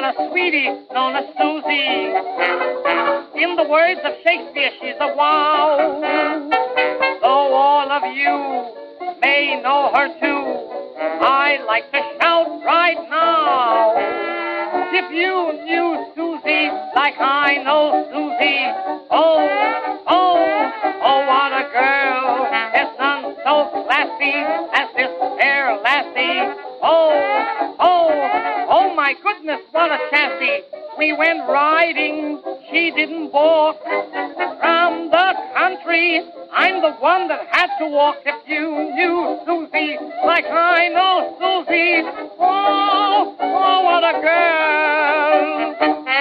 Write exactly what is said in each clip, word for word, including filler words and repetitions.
got a sweetie known as Susie. In the words of Shakespeare, she's a wow. Though all of you may know her too, I'd like to shout right now. If you knew Susie like I know Susie, oh, oh, oh, what a girl. There's none so classy as this fair lassie. Oh, oh, oh, my goodness, what a chassis. We went riding, she didn't balk. From the country, I'm the one that had to walk. If you knew Susie like I know Susie, oh, oh, what a girl.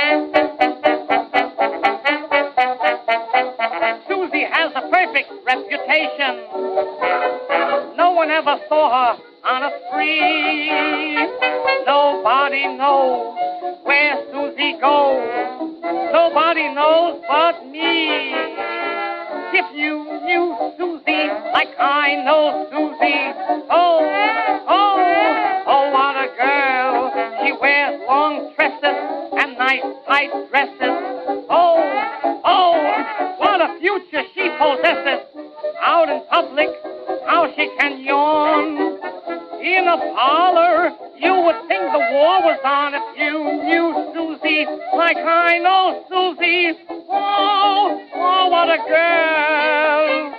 Susie has a perfect reputation. No one ever saw her on a spree. Nobody knows where Susie goes. Nobody knows but me. If you knew Susie like I know Susie, oh, oh, oh, what a girl. She wears long tresses and nice tight dresses. Oh, oh, what a future she possesses. Out in public, how she can yawn. In a parlor, you would think the war was on if you knew Susie like I know Susie. Oh, oh, what a girl.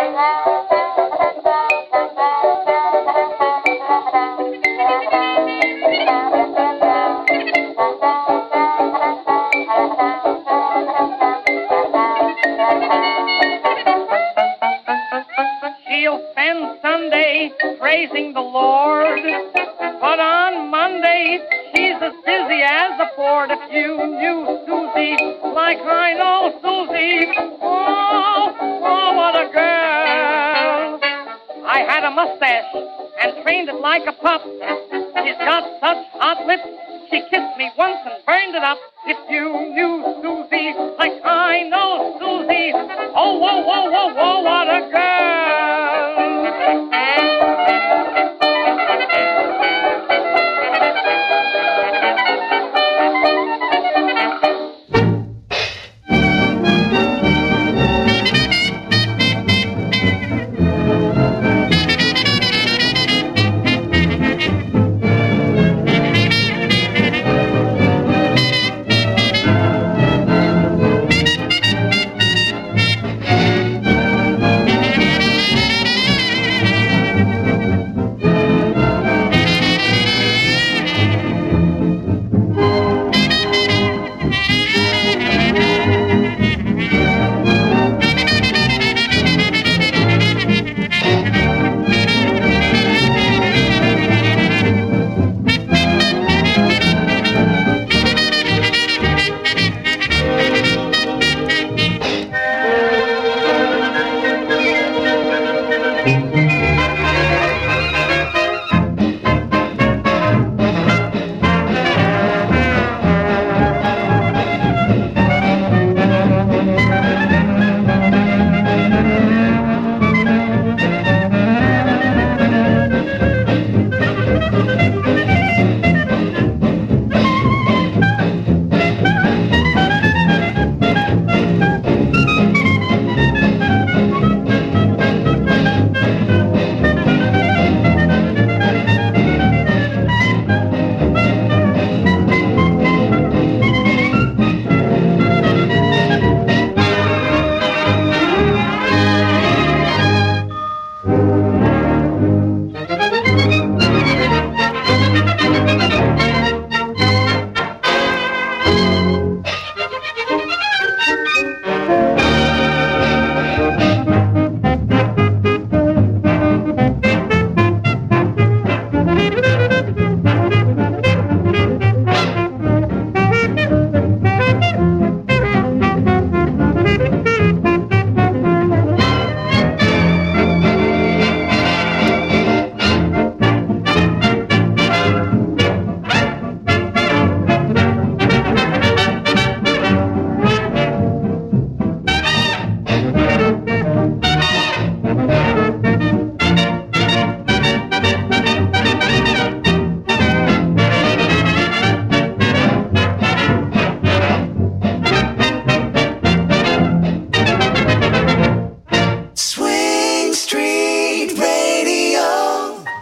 She'll spend Sunday praising the Lord, but on Monday she's as busy as a Ford. If you knew Susie like I know Susie, oh, oh, what a girl. I had a mustache and trained it like a pup. She's got such hot lips, she kissed me once and burned it up. If you knew Susie like I know Susie, oh, whoa, whoa, whoa, whoa, what a girl.